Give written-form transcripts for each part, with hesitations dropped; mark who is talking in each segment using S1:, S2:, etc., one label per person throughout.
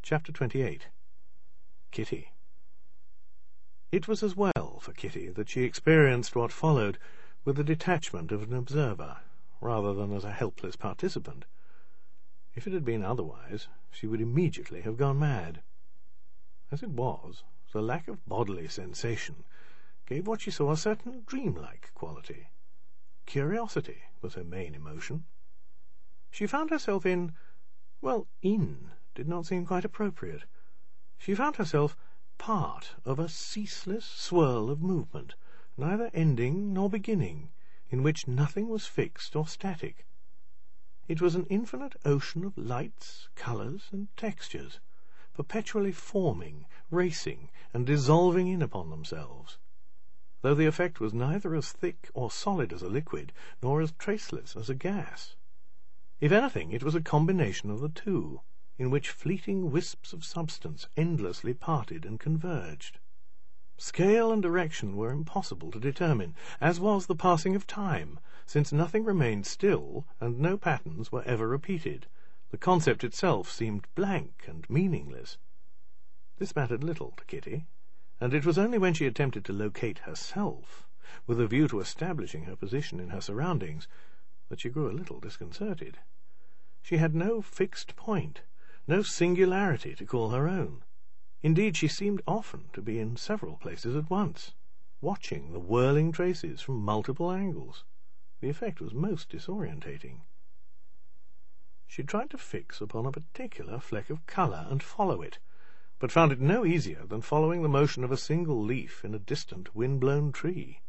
S1: Chapter 28. Kitty. It was as well for Kitty that she experienced what followed with the detachment of an observer, rather than as a helpless participant. If it had been otherwise, she would immediately have gone mad. As it was, the lack of bodily sensation gave what she saw a certain dreamlike quality. Curiosity was her main emotion. She found herself in did not seem quite appropriate. She found herself part of a ceaseless swirl of movement, neither ending nor beginning, in which nothing was fixed or static. It was an infinite ocean of lights, colours, and textures, perpetually forming, racing, and dissolving in upon themselves, though the effect was neither as thick or solid as a liquid, nor as traceless as a gas. If anything, it was a combination of the two, in which fleeting wisps of substance endlessly parted and converged. Scale and direction were impossible to determine, as was the passing of time, since nothing remained still and no patterns were ever repeated. The concept itself seemed blank and meaningless. This mattered little to Kitty, and it was only when she attempted to locate herself, with a view to establishing her position in her surroundings, that she grew a little disconcerted. She had no fixed point, no singularity to call her own. Indeed, she seemed often to be in several places at once, watching the whirling traces from multiple angles. The effect was most disorientating. She tried to fix upon a particular fleck of colour and follow it, but found it no easier than following the motion of a single leaf in a distant wind-blown tree.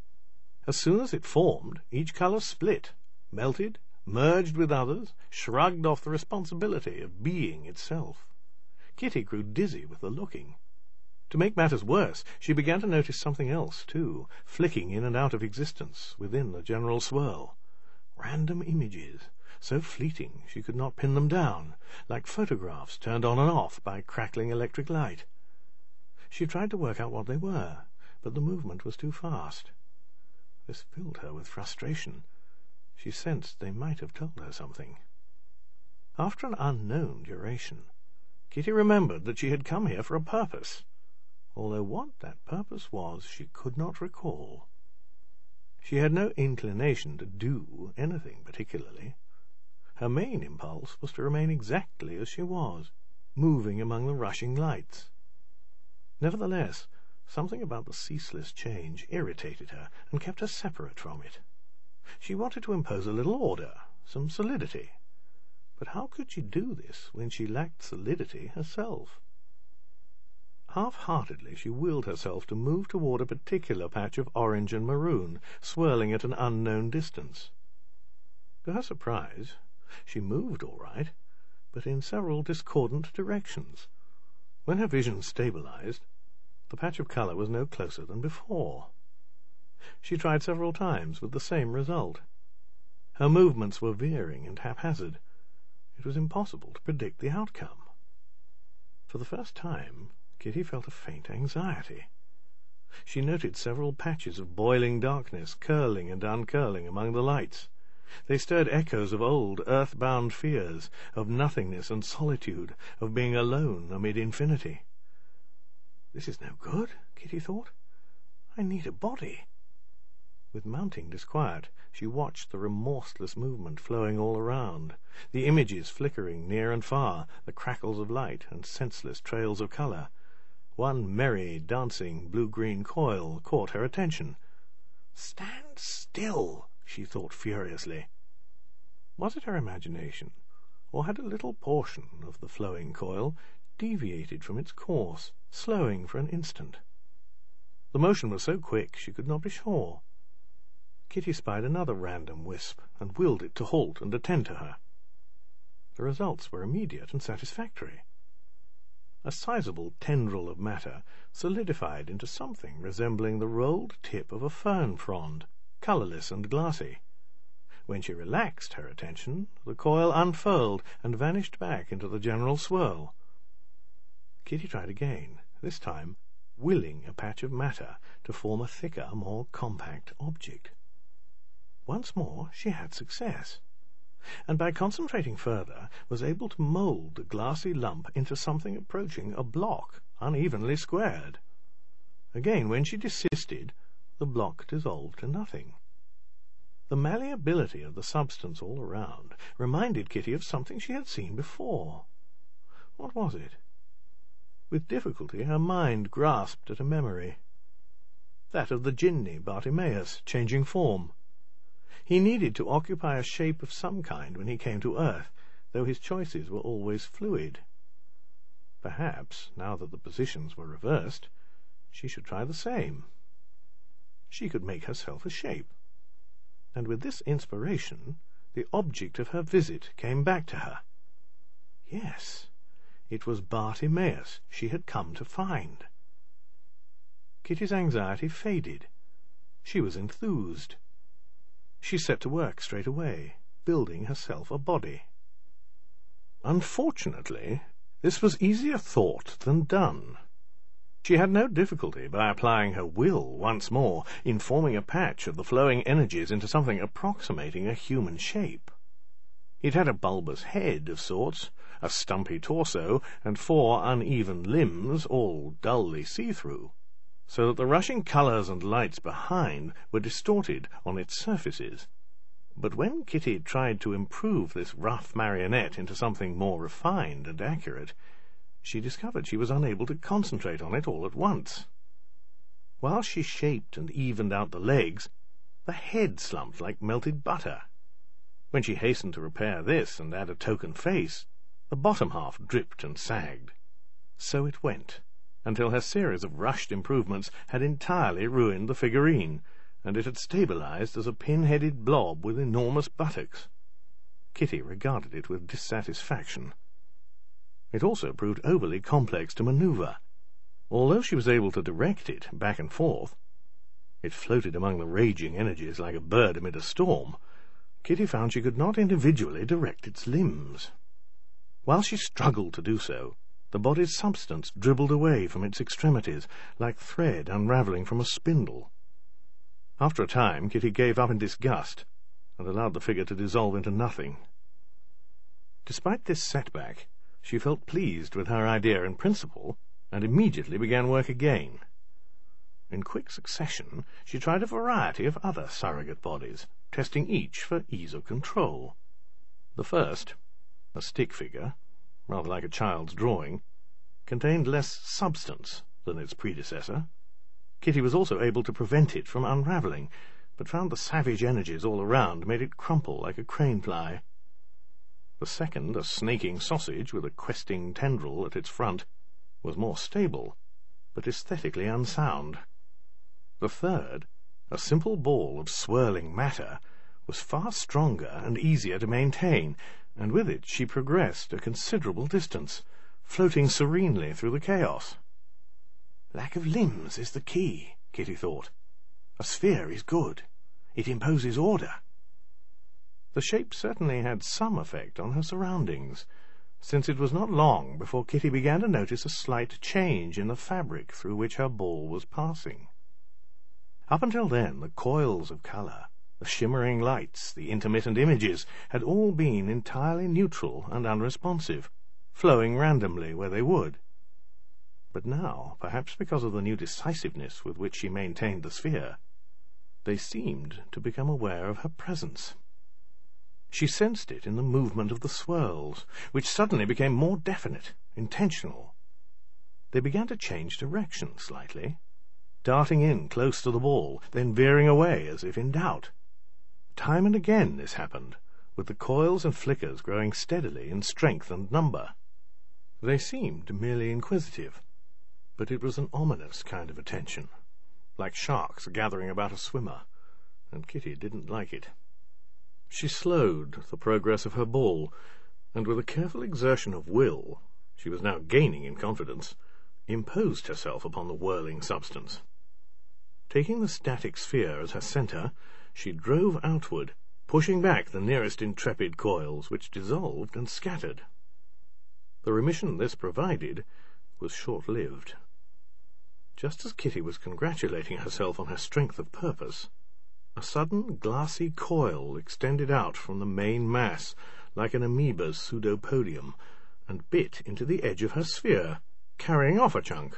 S1: As soon as it formed, each colour split, melted, merged with others, shrugged off the responsibility of being itself. Kitty grew dizzy with the looking. To make matters worse, she began to notice something else, too, flicking in and out of existence within the general swirl. Random images, so fleeting she could not pin them down, like photographs turned on and off by crackling electric light. She tried to work out what they were, but the movement was too fast. This filled her with frustration. She sensed they might have told her something. After an unknown duration, Kitty remembered that she had come here for a purpose, although what that purpose was she could not recall. She had no inclination to do anything particularly. Her main impulse was to remain exactly as she was, moving among the rushing lights. Nevertheless, something about the ceaseless change irritated her and kept her separate from it. She wanted to impose a little order, some solidity. But how could she do this when she lacked solidity herself? Half-heartedly she willed herself to move toward a particular patch of orange and maroon, swirling at an unknown distance. To her surprise, she moved all right, but in several discordant directions. When her vision stabilized, the patch of colour was no closer than before. She tried several times with the same result. Her movements were veering and haphazard. It was impossible to predict the outcome. For the first time, Kitty felt a faint anxiety. She noted several patches of boiling darkness curling and uncurling among the lights. They stirred echoes of old earth-bound fears, of nothingness and solitude, of being alone amid infinity. "This is no good," Kitty thought. "I need a body." With mounting disquiet, she watched the remorseless movement flowing all around, the images flickering near and far, the crackles of light and senseless trails of colour. One merry, dancing, blue-green coil caught her attention. "Stand still," she thought furiously. Was it her imagination, or had a little portion of the flowing coil deviated from its course, slowing for an instant? The motion was so quick she could not be sure. Kitty spied another random wisp, and willed it to halt and attend to her. The results were immediate and satisfactory. A sizable tendril of matter solidified into something resembling the rolled tip of a fern frond, colourless and glassy. When she relaxed her attention, the coil unfurled and vanished back into the general swirl. Kitty tried again, this time willing a patch of matter to form a thicker, more compact object. Once more she had success. and by concentrating further was able to mould the glassy lump into something approaching a block, unevenly squared. Again, when she desisted, the block dissolved to nothing. The malleability of the substance all around reminded Kitty of something she had seen before. What was it? With difficulty her mind grasped at a memory. That of the jinni Bartimaeus, changing form. He needed to occupy a shape of some kind when he came to earth, though his choices were always fluid. Perhaps, now that the positions were reversed, she should try the same. She could make herself a shape. And with this inspiration, the object of her visit came back to her. Yes, it was Bartimaeus she had come to find. Kitty's anxiety faded. She was enthused. She set to work straight away, building herself a body. Unfortunately, this was easier thought than done. She had no difficulty, by applying her will once more, in forming a patch of the flowing energies into something approximating a human shape. It had a bulbous head of sorts, a stumpy torso, and 4 uneven limbs, all dully see-through, so that the rushing colours and lights behind were distorted on its surfaces. But when Kitty tried to improve this rough marionette into something more refined and accurate, she discovered she was unable to concentrate on it all at once. While she shaped and evened out the legs, the head slumped like melted butter. When she hastened to repair this and add a token face, the bottom half dripped and sagged. So it went, until her series of rushed improvements had entirely ruined the figurine, and it had stabilized as a pin-headed blob with enormous buttocks. Kitty regarded it with dissatisfaction. It also proved overly complex to maneuver. Although she was able to direct it back and forth, it floated among the raging energies like a bird amid a storm. Kitty found she could not individually direct its limbs. While she struggled to do so, the body's substance dribbled away from its extremities, like thread unravelling from a spindle. After a time, Kitty gave up in disgust, and allowed the figure to dissolve into nothing. Despite this setback, she felt pleased with her idea in principle, and immediately began work again. In quick succession, she tried a variety of other surrogate bodies, testing each for ease of control. The first, a stick figure, rather like a child's drawing, contained less substance than its predecessor. Kitty was also able to prevent it from unravelling, but found the savage energies all around made it crumple like a crane-fly. The second, a snaking sausage with a questing tendril at its front, was more stable, but aesthetically unsound. The third, a simple ball of swirling matter, was far stronger and easier to maintain, and with it she progressed a considerable distance, floating serenely through the chaos. Lack of limbs is the key, Kitty thought. A sphere is good. It imposes order. The shape certainly had some effect on her surroundings, since it was not long before Kitty began to notice a slight change in the fabric through which her ball was passing. Up until then, the coils of colour, the shimmering lights, the intermittent images, had all been entirely neutral and unresponsive, flowing randomly where they would. But now, perhaps because of the new decisiveness with which she maintained the sphere, they seemed to become aware of her presence. She sensed it in the movement of the swirls, which suddenly became more definite, intentional. They began to change direction slightly, darting in close to the ball, then veering away as if in doubt. Time and again this happened, with the coils and flickers growing steadily in strength and number. They seemed merely inquisitive, but it was an ominous kind of attention, like sharks gathering about a swimmer, and Kitty didn't like it. She slowed the progress of her ball, and with a careful exertion of will, she was now gaining in confidence, imposed herself upon the whirling substance. Taking the static sphere as her centre, she drove outward, pushing back the nearest intrepid coils, which dissolved and scattered. The remission this provided was short-lived. Just as Kitty was congratulating herself on her strength of purpose, A sudden glassy coil extended out from the main mass, like an amoeba's pseudopodium, and bit into the edge of her sphere, carrying off a chunk.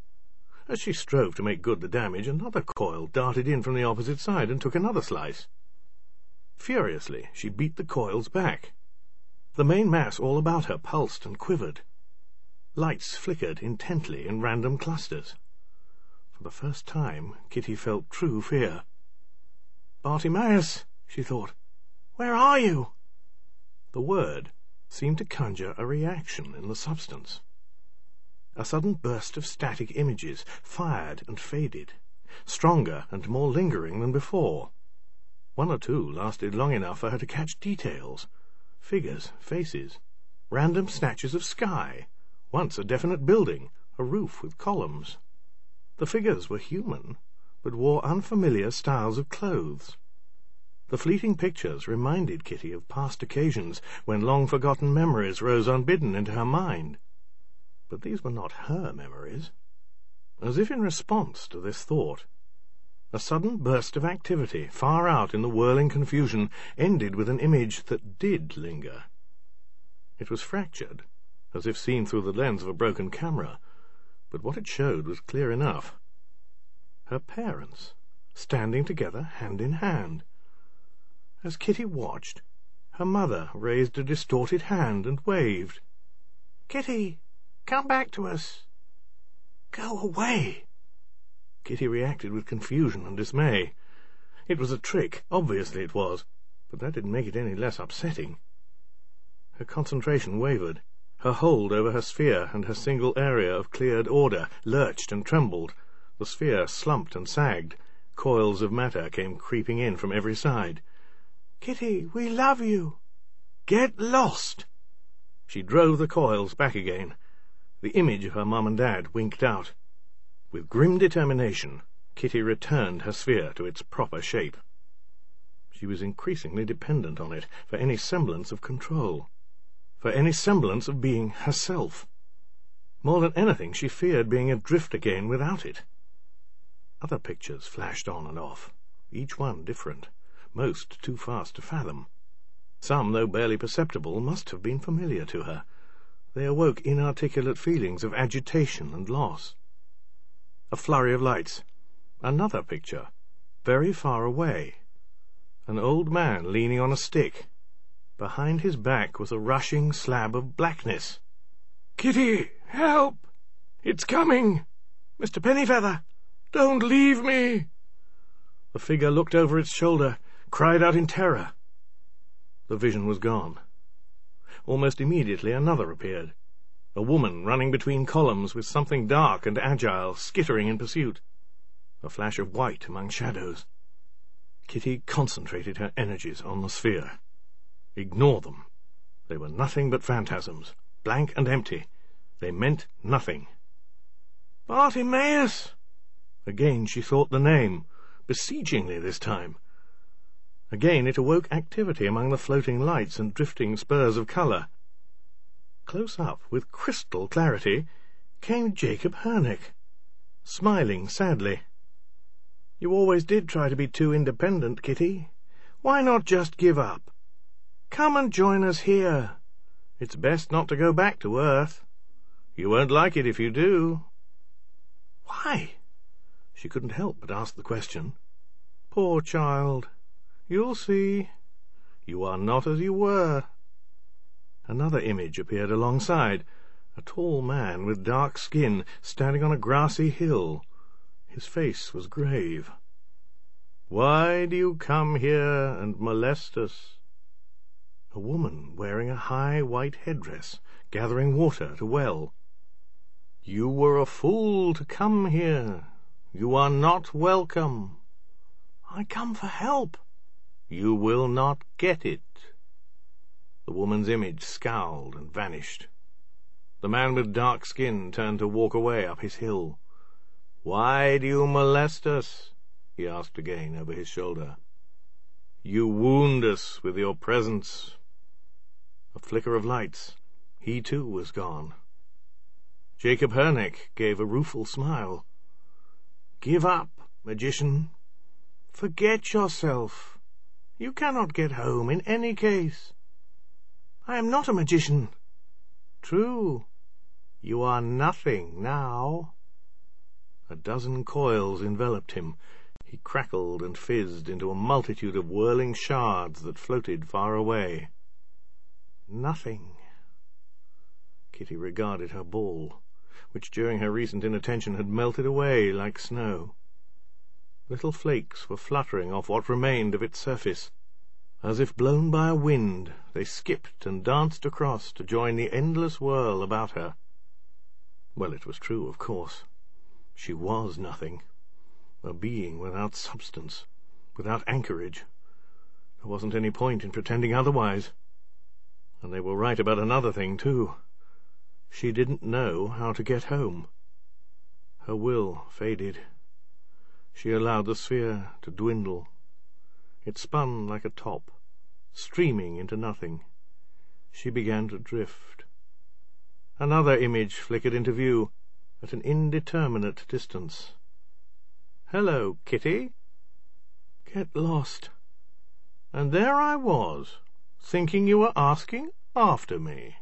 S1: As she strove to make good the damage, another coil darted in from the opposite side and took another slice. Furiously, she beat the coils back. The main mass all about her pulsed and quivered. Lights flickered intently in random clusters. For the first time, Kitty felt true fear. "Bartimaeus," she thought, "where are you?" The word seemed to conjure a reaction in the substance. A sudden burst of static images fired and faded, stronger and more lingering than before. One or two lasted long enough for her to catch details: figures, faces, random snatches of sky, once a definite building, a roof with columns. The figures were human, but wore unfamiliar styles of clothes. The fleeting pictures reminded Kitty of past occasions when long-forgotten memories rose unbidden into her mind. But these were not her memories. As if in response to this thought, a sudden burst of activity far out in the whirling confusion ended with an image that did linger. It was fractured, as if seen through the lens of a broken camera, but what it showed was clear enough. Her parents, standing together hand in hand. As Kitty watched, her mother raised a distorted hand and waved. "Kitty, come back to us." "Go away!" Kitty reacted with confusion and dismay. It was a trick, obviously it was, but that didn't make it any less upsetting. Her concentration wavered. Her hold over her sphere and her single area of cleared order lurched and trembled. The sphere slumped and sagged. Coils of matter came creeping in from every side. "Kitty, we love you." "Get lost!" She drove the coils back again. The image of her mum and dad winked out. With grim determination, Kitty returned her sphere to its proper shape. She was increasingly dependent on it for any semblance of control, for any semblance of being herself. More than anything, she feared being adrift again without it. Other pictures flashed on and off, each one different, most too fast to fathom. Some, though barely perceptible, must have been familiar to her. They awoke inarticulate feelings of agitation and loss. A flurry of lights. Another picture, very far away. An old man leaning on a stick. Behind his back was a rushing slab of blackness. "Kitty, help! It's coming! Mr. Pennyfeather, don't leave me!" The figure looked over its shoulder, cried out in terror. The vision was gone. Almost immediately another appeared. A woman running between columns with something dark and agile skittering in pursuit. A flash of white among shadows. Kitty concentrated her energies on the sphere. Ignore them. They were nothing but phantasms, blank and empty. They meant nothing. "Bartimaeus!" Again she thought the name, beseechingly this time. Again it awoke activity among the floating lights and drifting spurs of colour. Close up, with crystal clarity, came Jacob Hernick, smiling sadly. "You always did try to be too independent, Kitty. Why not just give up? Come and join us here. It's best not to go back to Earth. You won't like it if you do." "Why?" She couldn't help but ask the question. "Poor child. You'll see. You are not as you were." Another image appeared alongside, a tall man with dark skin standing on a grassy hill. His face was grave. "Why do you come here and molest us?" A woman wearing a high white headdress, gathering water at a well. "You were a fool to come here. You are not welcome." "I come for help." "You will not get it." The woman's image scowled and vanished. The man with dark skin turned to walk away up his hill. "Why do you molest us?" he asked again over his shoulder. "You wound us with your presence." A flicker of lights. He too was gone. Jacob Hernick gave a rueful smile. "Give up, magician. Forget yourself. You cannot get home in any case. I am not a magician. True, you are nothing now. A dozen coils enveloped him. He crackled and fizzed into a multitude of whirling shards that floated far away. Nothing. Kitty regarded her ball, which during her recent inattention had melted away like snow. Little flakes were fluttering off what remained of its surface. As if blown by a wind, they skipped and danced across to join the endless whirl about her. Well, it was true, of course. She was nothing. A being without substance, without anchorage. There wasn't any point in pretending otherwise. And they were right about another thing, too. She didn't know how to get home. Her will faded. She allowed the sphere to dwindle. It spun like a top, streaming into nothing. She began to drift. Another image flickered into view at an indeterminate distance. "Hello, Kitty." "Get lost." And there I was, thinking you were asking after me.